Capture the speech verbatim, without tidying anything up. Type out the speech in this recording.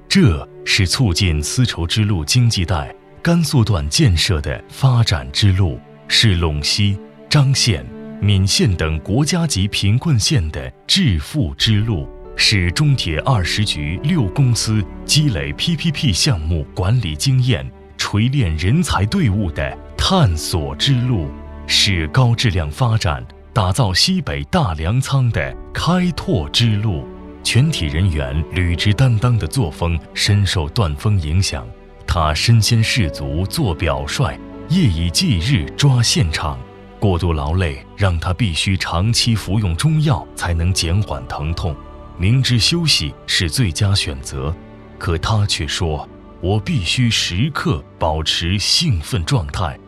这是促进丝绸之路经济带甘肃段建设的发展之路，是陇西、张县、岷县等国家级贫困县的致富之路，是中铁二十局六公司积累 P P P 项目管理经验、锤炼人才队伍的探索之路，是高质量发展、打造西北大粮仓的开拓之路。全体人员履职担当的作风深受段峰影响，他身先士卒做表率，夜以继日抓现场。过度劳累让他必须长期服用中药才能减缓疼痛，明知休息是最佳选择，可他却说：“我必须时刻保持兴奋状态。”